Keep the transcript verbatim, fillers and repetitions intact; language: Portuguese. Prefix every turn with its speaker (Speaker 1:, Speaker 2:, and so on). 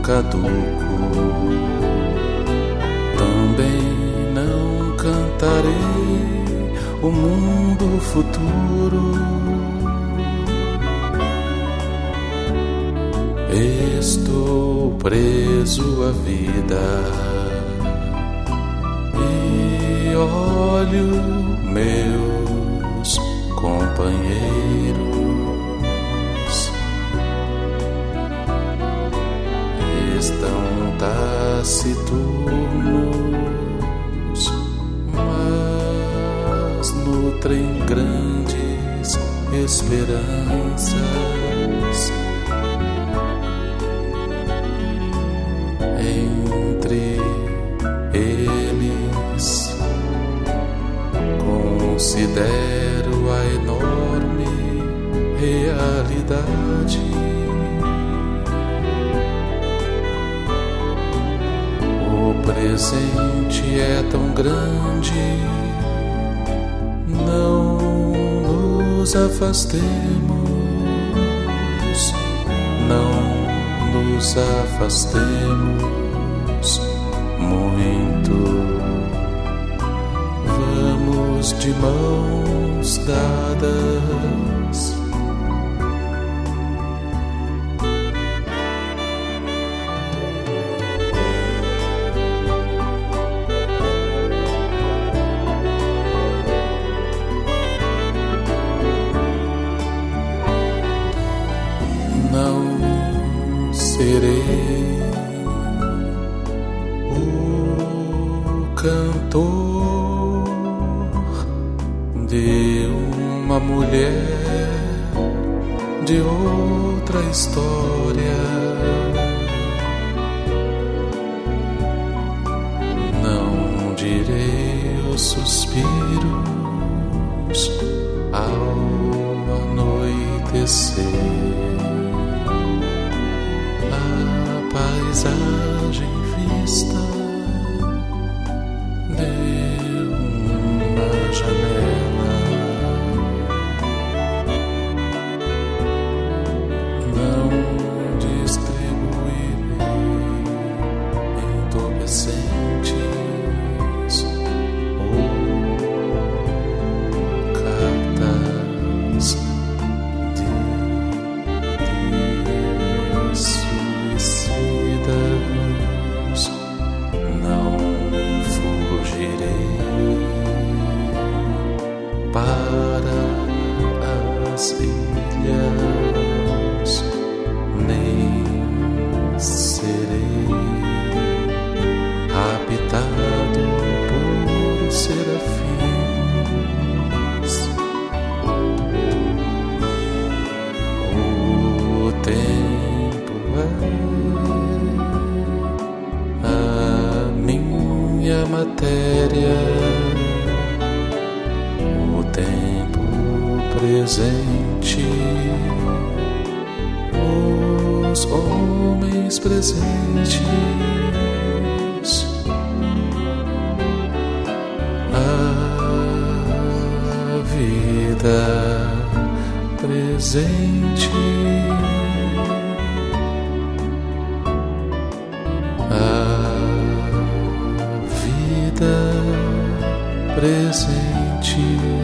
Speaker 1: caduco. Também não cantarei o mundo futuro. Estou preso à vida e olho meus companheiros. Estão taciturnos, mas nutrem grandes esperanças. Entre eles considero a enorme realidade. O presente é tão grande, não nos afastemos, não nos afastemos muito. Vamos de mãos dadas. Não serei o cantor de uma mulher de outra história. Não direi os suspiros ao anoitecer. Paisagem vista de uma janela. Não distribuirei entorpecentes ou cartas de não fugirei para as ilhas, nem serei habitado por serafins. O tempo é minha matéria, o tempo presente, os homens presentes, a vida presente. Presente.